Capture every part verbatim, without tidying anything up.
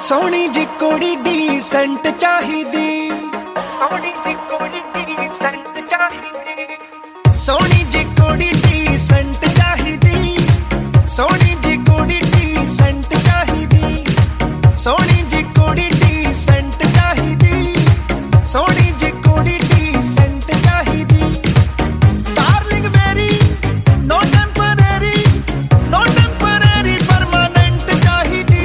सोनी जी कुड़ी डीसेंट चाहिदी, सोनी जी कुड़ी डीसेंट चाहिदी, सोनी जी कुड़ी डीसेंट चाहिदी, सोनी जी कुड़ी डीसेंट चाहिदी, सोनी जी कुड़ी डीसेंट चाहिदी, सोनी जी कुड़ी डीसेंट चाहिदी। डार्लिंग मेरी no temporary, no temporary permanent चाहिदी।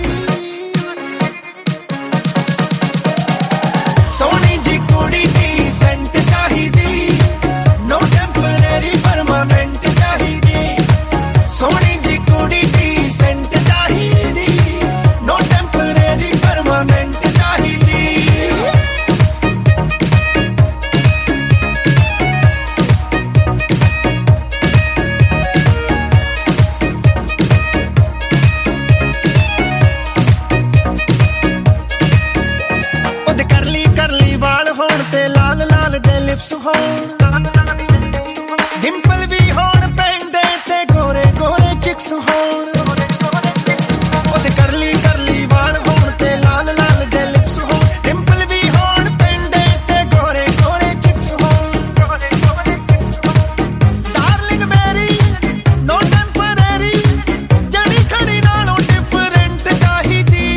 सोनी जी कुड़ी डीसेंट चाहिदी, नो टेम्परेरी परमानेंट चाहिदी। सोनी जी कुड़ी डीसेंट चाहिदी, नो टेम्परेरी परमानेंट चाहिदी। ओदे करली करली वाल होण ते लाल लाल दे लिप्स होण, डिंपल भी होण पैंदे ते गोरे गोरे चिक्स होण। ओदे करली करली वाल होण ते लाल लाल दे लिप्स होण, डिंपल भी होण पैंदे ते गोरे गोरे चिक्स होण। डार्लिंग मेरी नो टेम्परेरी, जड़ी खड़ी नालों डिफरेंट चाहिदी।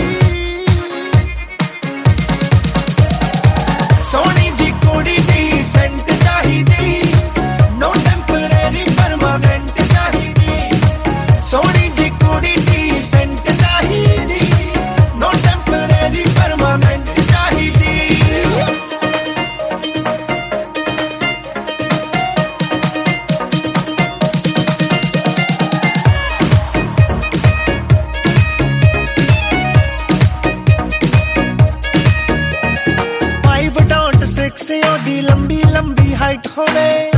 सोनी जी कुड़ी डीसेंट चाहिदी, नो टेम्परेरी परमानेंट चाहिदी। सोनी जी कुड़ी डीसेंट चाहिदी, नो टेम्परेरी परमानेंट चाहिदी। फाइव डॉट सिक्स ओदी लंबी लंबी हाइट होवे,